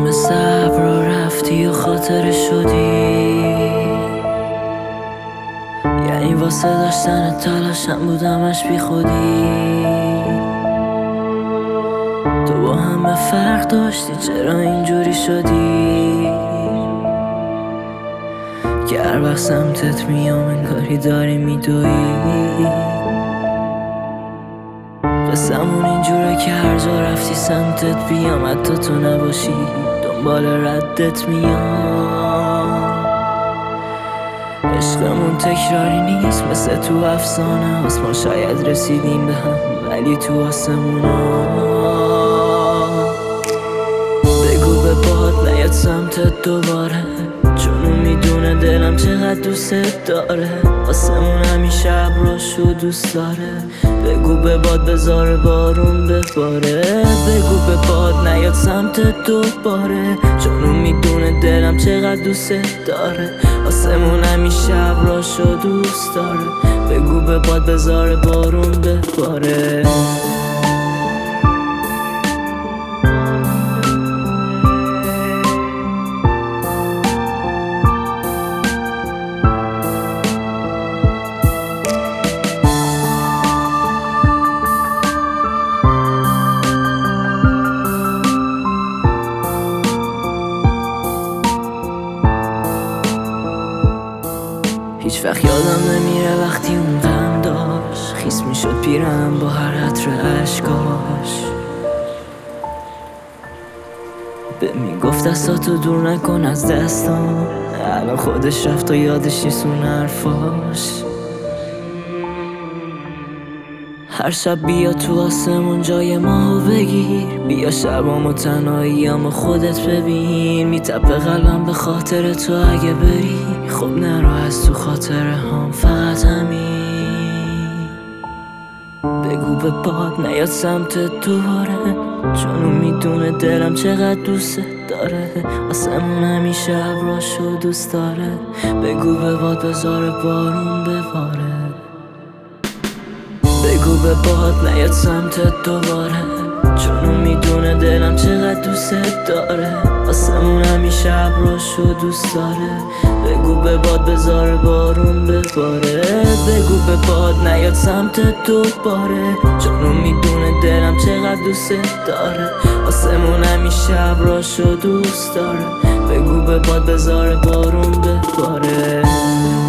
تمام صبر رو رفتی و خاطر شدی، یعنی واسه داشتن تلاشم بودمش بی خودی. تو با همه فرق داشتی، چرا اینجوری شدی که هر وقت سمتت میام انگاری داری میدوی. قسمون اینجوره که هر جا رفتی سمتت بیام، حتی تو نباشی دنبال ردت میام. عشقمون تکراری نیست، مثل تو افسانه هست. ما شاید رسیدیم به هم ولی تو آسمونا. بگو به باد نیاد سمتت دوباره، چون اون میدونه دلم چقدر دوست داره. آسمون همیشه ابراشو دوست داره. بگو به باد بذاره بارون بباره. بگو به باد نیاد سمتت دوباره، چون اون میدونه دلم چقدر دوست داره. آسمون همیشه ابراشو دوست داره. بگو به باد بذاره بارون بباره. هیچ وقت یادم نمیره وقتی اون غم داشت، خیس میشد پیرم با هر عطر عشقاش. به میگفت دستاتو دور نکن از دستام، الان خودش رفت و یادش نیست اون حرفاش. هر شب بیا تو آسمون جای ماهو بگیر، بیا شبام تنهاییامو خودت ببین. میتپه قلبم به خاطر تو اگه بری، خب نرو از تو خاطره هم، فقط همین. بگو به باد نیاد سمتت دوباره، چون اون میدونه دلم چقدر دوست داره. آسمون همیشه ابراشو دوست داره. بگو به باد بذاره بارون بباره. بگو به باد نیاد سمتت دوباره، چون اون میدونه دلم چقدر دوست داره. آسمون همیشه ابراشو دوست داره. بگو به باد بذاره بارون بباره. بگو به باد نیاد سمتت دوباره، چون اون میدونه دلم چقدر دوست داره. آسمون همیشه ابراشو دوست داره. بگو به باد بذاره بارون بباره.